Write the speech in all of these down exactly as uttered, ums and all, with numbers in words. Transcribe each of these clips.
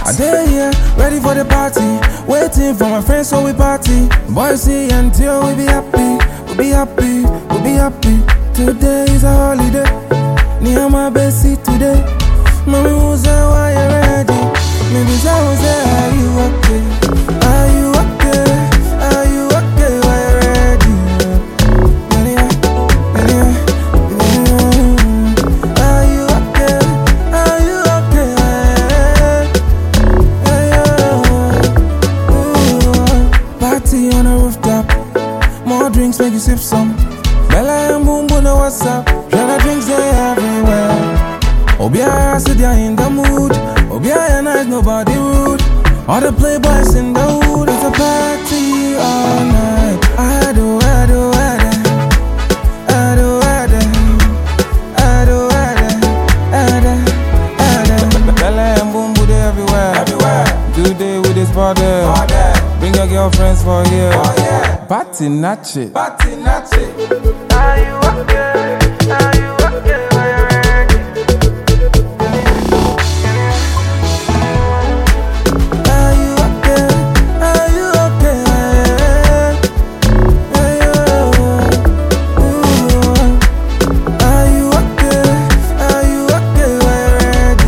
I dey here, ready for the party. Waiting for my friends so we party. Boys see until we be happy. We be happy, we be happy. Today is a holiday. Near my best seat today. Mommy who say why you ready? Maybe someone say are you okay? Are you okay? Are you okay? Why you ready? Anyway, anyway, anyway. Are you okay? Are you okay? Hey, yo. Party on a rooftop. More drinks make you sip some. Bella and boom boom no what's up. Shana drinks they everywhere. Obia sit there in the mood. Obia nice, nobody rude. All the playboys in the hood. It's a party all night. I do, I do, I do, I do, I do, I do, I do, I do. Bella and boom boom they everywhere. Everywhere. Today with this party. Bring your girlfriends for here. Oh, yeah. Party natch it. Party natch it. Are you okay? Are you okay? Are you ready? Are you okay? Are you okay? Are you okay? Are you okay? Are you ready?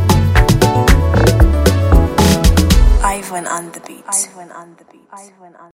Ivan on the beat. Ivan on the beat. Ivan on